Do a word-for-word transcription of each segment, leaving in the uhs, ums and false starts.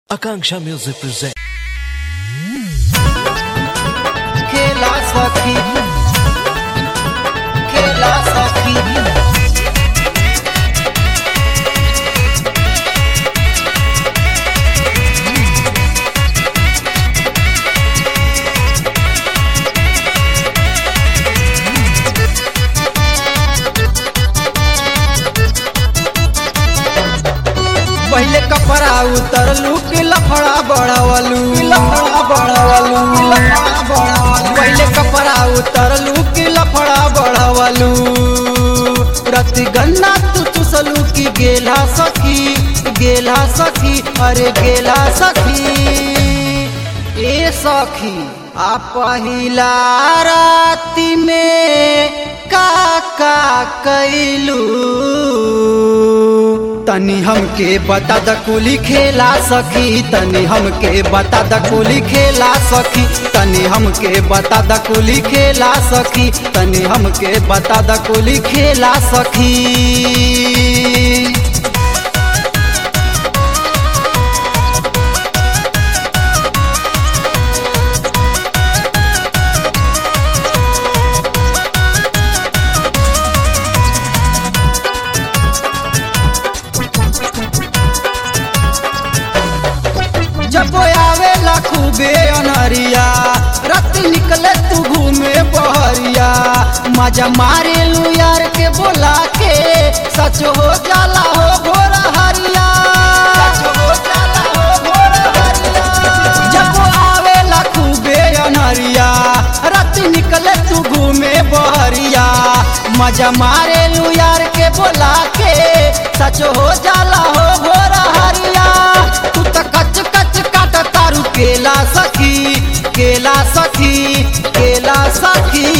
Akanksha Music presents खेला सखी खेला सखी पहले कपड़ा उतरलू कि लफड़ा बढ़ावलू लफड़ा बढ़ावलू पहले कपड़ा उतरलू कि लफड़ा बढ़ावलू प्रति गन्ना तू चुसलू कि गेला सखी गेला सखी अरे गेला सखी ए सखी आ पहिला राती में का का कैलू तनी हमके बता द कुली खेला सखी तनी हमके बता द कुली खेला सखी तनी हमके बता द कुली खेला सखी तनी हमके बता द कुली खेला सखी। जब आवेला खूबे अनहरिया रात निकले तू घूमे बहरिया मजा मारे लू यार के बोला के सच हो जाला हो भोरा हरिया सच हो जाला हो भोरा हरिया जब आवेला खूबे अनहरिया रात निकले तू घूमे बहरिया मजा मारे लू यार के बोला के सच हो जाला हो भोरा हरिया तू तो कच कच काट तारू केला सखी केला सखी केला सखी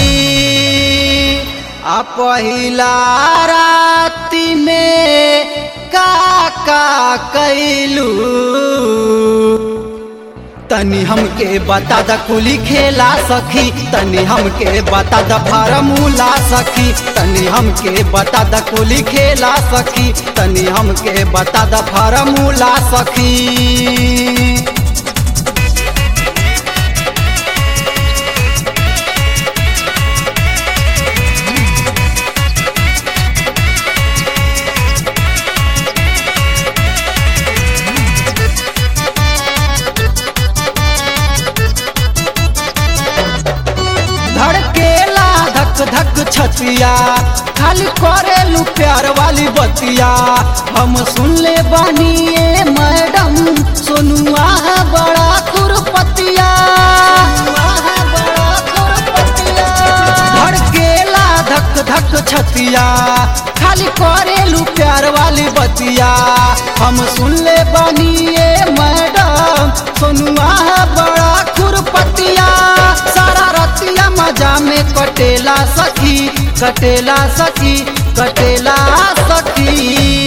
आ पहिला राती में का का कैलू तनी हमके बता द कुली खेला सखी तनी हमके बता द फार्मूला सखी तनी हमके बता द कुली खेला सखी तनी हमके बता द फार्मूला सखी। धड़केला धक धक छतिया खाली करेलू प्यार वाली बतिया हम सुन ले बानिए मैडम सोनुआ है बड़ा खुरपतिया धड़केला धक धक छतिया खाली करेलू प्यार वाली बतिया हम सुन ले बानिए मैडम सोनुआ है बड़ा खुरपतिया सारा रतिया मजा में कटेला सखी कटेला सखी कटेला सखी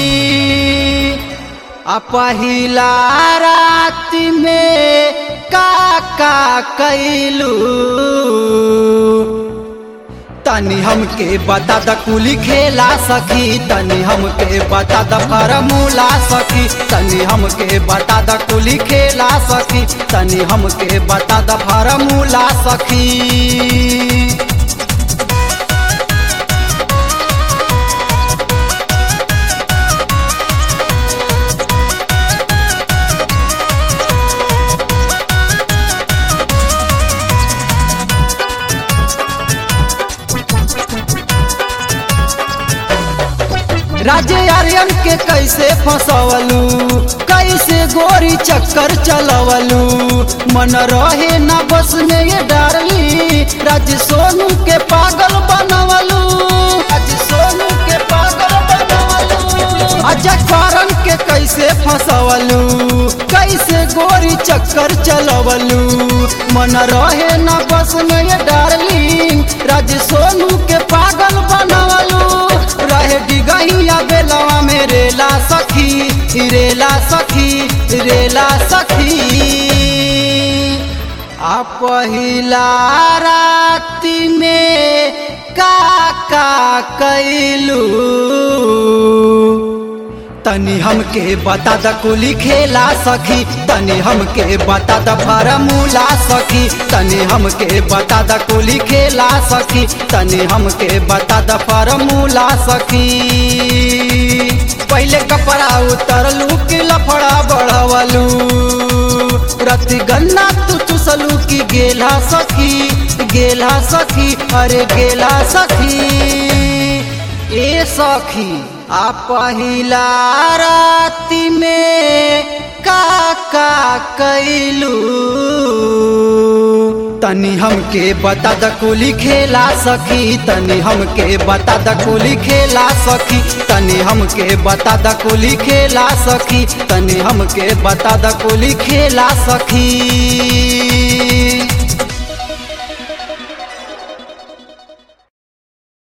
आ पहिला राती में का का कैलू तनी हमके बता द कुली खेला सखी तनी हमके बता द फार्मूला सखी तनी हमके बता द कुली खेला सखी तनी हमके बता द फार्मूला सखी। राजे आर्यन के कैसे फसवलू कैसे गोरी चक्कर चलवलू मन रहे न बस में ये डारली राज सोनू के पागल बनवलू राज सोनू के पागल बनवलू अजय कारण के कैसे फसवलू कैसे गोरी चक्कर चलवलू मन रहे न बस में ये डारली राज सोनू के पागल बनवलू रहे डिगहिया बेलवा में रेला सखी रेला सखी रेला सखी आ पहिला राती में का का कैलू तनी हमके बता द कुली खेला सखी, तनी हमके बता द फार्मूला सखी, तनी हमके बता द कुली खेला सखी, तनी हमके बता द फार्मूला सखी। पहले कपड़ा उतरलू कि लफड़ा बढ़वलू, रति गन्ना तू चुसलू की गेला सखी, गेला सखी, अरे गेला सखी। ए सखी आ पहिला राती में का का कैलू, तनी हमके बता द कुली खेला सखी, तनी हमके बता द कुली खेला सखी, तनी हमके बता द कुली खेला सखी, तनी हमके बता द कुली खेला सखी।